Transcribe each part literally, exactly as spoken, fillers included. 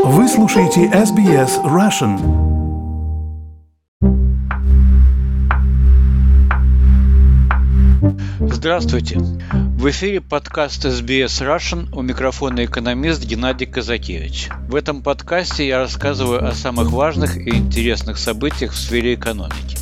Вы слушаете эс би эс Russian. Здравствуйте! В эфире подкаст эс би эс Russian, у микрофона экономист Геннадий Казакевич. В этом подкасте я рассказываю о самых важных и интересных событиях в сфере экономики.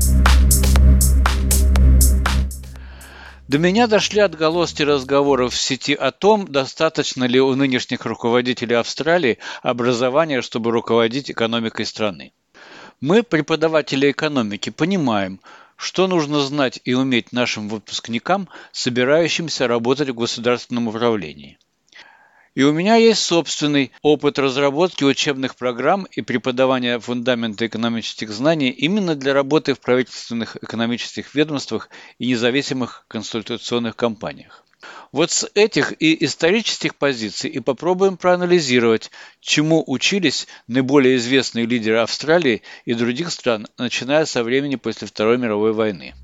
До меня дошли отголоски разговоров в сети о том, достаточно ли у нынешних руководителей Австралии образования, чтобы руководить экономикой страны. Мы, преподаватели экономики, понимаем, что нужно знать и уметь нашим выпускникам, собирающимся работать в государственном управлении. И у меня есть собственный опыт разработки учебных программ и преподавания фундамента экономических знаний именно для работы в правительственных экономических ведомствах и независимых консультационных компаниях. Вот с этих и исторических позиций и попробуем проанализировать, чему учились наиболее известные лидеры Австралии и других стран, начиная со времени после Второй мировой войны.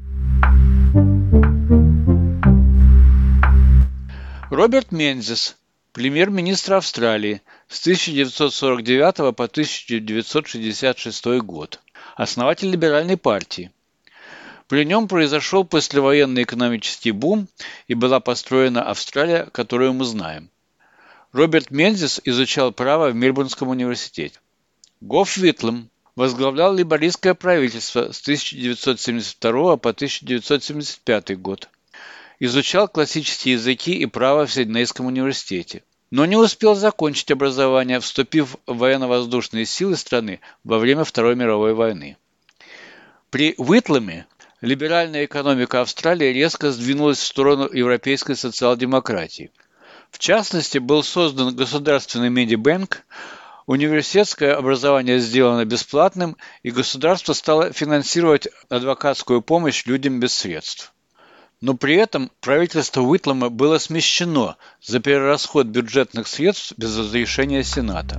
Роберт Мензис, премьер-министр Австралии с тысяча девятьсот сорок девятого по тысяча девятьсот шестьдесят шестой год, основатель либеральной партии. При нем произошел послевоенный экономический бум и была построена Австралия, которую мы знаем. Роберт Мензис изучал право в Мельбурнском университете. Гофф Уитлем возглавлял лейбористское правительство с тысяча девятьсот семьдесят второго по тысяча девятьсот семьдесят пятый год. Изучал классические языки и право в Сиднейском университете. Но не успел закончить образование, вступив в военно-воздушные силы страны во время Второй мировой войны. При Уитлеме либеральная экономика Австралии резко сдвинулась в сторону европейской социал-демократии. В частности, был создан государственный медибэнк, университетское образование сделано бесплатным, и государство стало финансировать адвокатскую помощь людям без средств. Но при этом правительство Уитлема было смещено за перерасход бюджетных средств без разрешения Сената.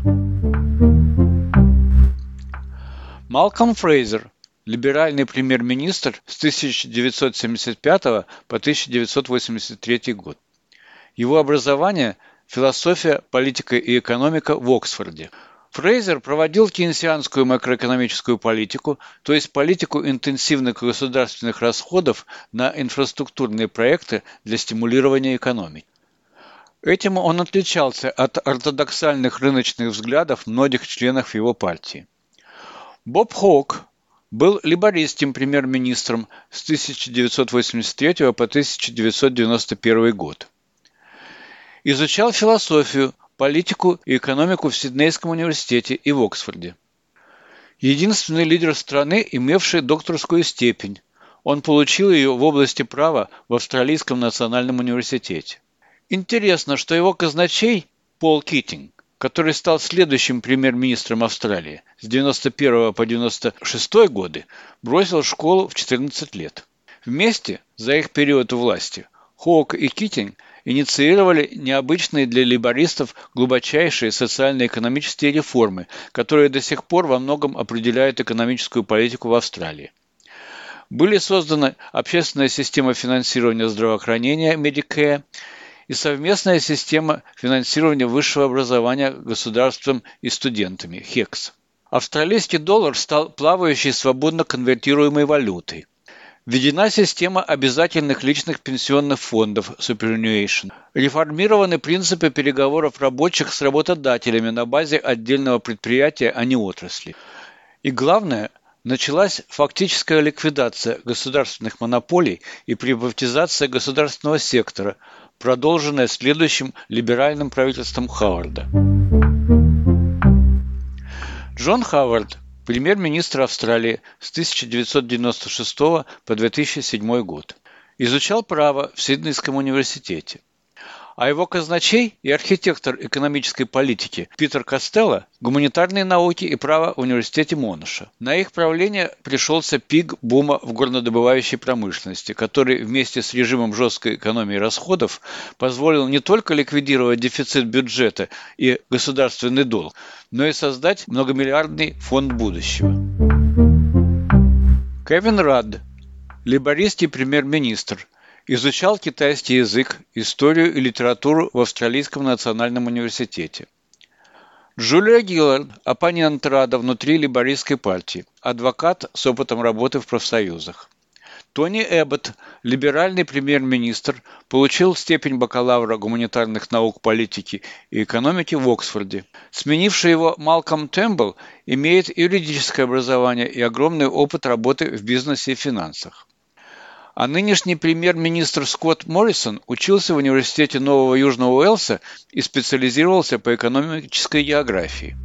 Малкольм Фрейзер, либеральный премьер-министр с тысяча девятьсот семьдесят пятого по тысяча девятьсот восемьдесят третий год. Его образование – философия, политика и экономика в Оксфорде. Фрейзер проводил кейнсианскую макроэкономическую политику, то есть политику интенсивных государственных расходов на инфраструктурные проекты для стимулирования экономики. Этим он отличался от ортодоксальных рыночных взглядов многих членов его партии. Боб Хоук был лейбористским премьер-министром с тысяча девятьсот восемьдесят третьего по тысяча девятьсот девяносто первый год. Изучал философию, политику и экономику в Сиднейском университете и в Оксфорде. Единственный лидер страны, имевший докторскую степень. Он получил ее в области права в Австралийском национальном университете. Интересно, что его казначей Пол Китинг, который стал следующим премьер-министром Австралии с девяносто первого по девяносто шестой годы, бросил школу в четырнадцать лет. Вместе за их период у власти Хоук и Китинг инициировали необычные для лейбористов глубочайшие социально-экономические реформы, которые до сих пор во многом определяют экономическую политику в Австралии. Были созданы общественная система финансирования здравоохранения Medicare и совместная система финансирования высшего образования государством и студентами хекс. Австралийский доллар стал плавающей свободно конвертируемой валютой. Введена система обязательных личных пенсионных фондов Superannuation. Реформированы принципы переговоров рабочих с работодателями на базе отдельного предприятия, а не отрасли. И главное, началась фактическая ликвидация государственных монополий и приватизация государственного сектора, продолженная следующим либеральным правительством Хауарда. Джон Хауард, премьер-министр Австралии с тысяча девятьсот девяносто шестого по две тысячи седьмой год. Изучал право в Сиднейском университете. А его казначей и архитектор экономической политики Питер Костелло – гуманитарные науки и право в университете Монаша. На их правление пришелся пик бума в горнодобывающей промышленности, который вместе с режимом жесткой экономии расходов позволил не только ликвидировать дефицит бюджета и государственный долг, но и создать многомиллиардный фонд будущего. Кевин Радд, лейбористский премьер-министр, изучал китайский язык, историю и литературу в Австралийском национальном университете. Джулия Гиллард – оппонент Радда внутри лейбористской партии, адвокат с опытом работы в профсоюзах. Тони Эббот, либеральный премьер-министр, получил степень бакалавра гуманитарных наук, политики и экономики в Оксфорде. Сменивший его Малкольм Тембл имеет юридическое образование и огромный опыт работы в бизнесе и финансах. А нынешний премьер-министр Скотт Моррисон учился в университете Нового Южного Уэльса и специализировался по экономической географии.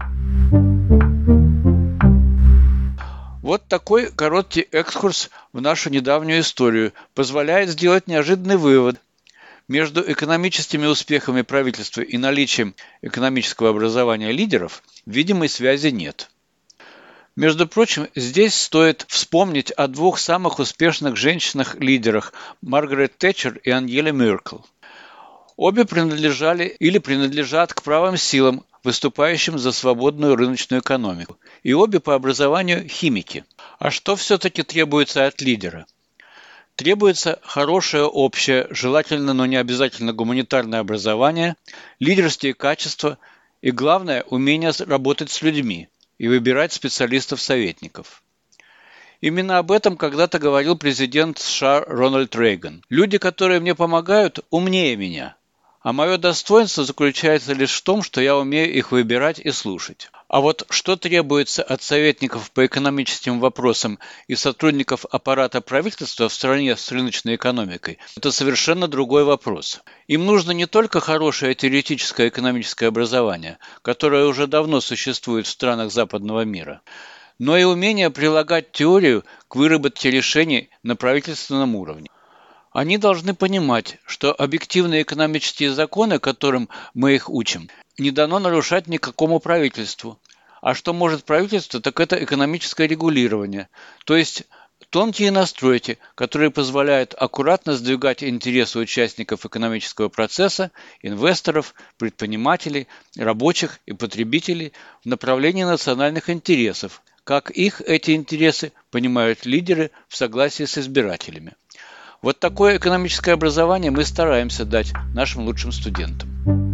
Вот такой короткий экскурс в нашу недавнюю историю позволяет сделать неожиданный вывод. Между экономическими успехами правительства и наличием экономического образования лидеров видимой связи нет. Между прочим, здесь стоит вспомнить о двух самых успешных женщинах-лидерах Маргарет Тэтчер и Ангеле Меркель. Обе принадлежали или принадлежат к правым силам, выступающим за свободную рыночную экономику. И обе по образованию химики. А что все-таки требуется от лидера? Требуется хорошее общее, желательно, но не обязательно гуманитарное образование, лидерские качества и, главное, умение работать с людьми и выбирать специалистов-советников. Именно об этом когда-то говорил президент США Рональд Рейган. «Люди, которые мне помогают, умнее меня. А мое достоинство заключается лишь в том, что я умею их выбирать и слушать». А вот что требуется от советников по экономическим вопросам и сотрудников аппарата правительства в стране с рыночной экономикой, это совершенно другой вопрос. Им нужно не только хорошее теоретическое экономическое образование, которое уже давно существует в странах западного мира, но и умение прилагать теорию к выработке решений на правительственном уровне. Они должны понимать, что объективные экономические законы, которым мы их учим, не дано нарушать никакому правительству. А что может правительство, так это экономическое регулирование, то есть тонкие настройки, которые позволяют аккуратно сдвигать интересы участников экономического процесса, инвесторов, предпринимателей, рабочих и потребителей в направлении национальных интересов, как их эти интересы понимают лидеры в согласии с избирателями. Вот такое экономическое образование мы стараемся дать нашим лучшим студентам.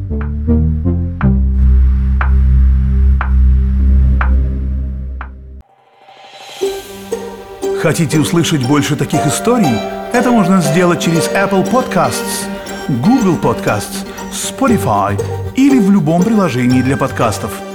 Хотите услышать больше таких историй? Это можно сделать через Apple Podcasts, Google Podcasts, Spotify или в любом приложении для подкастов.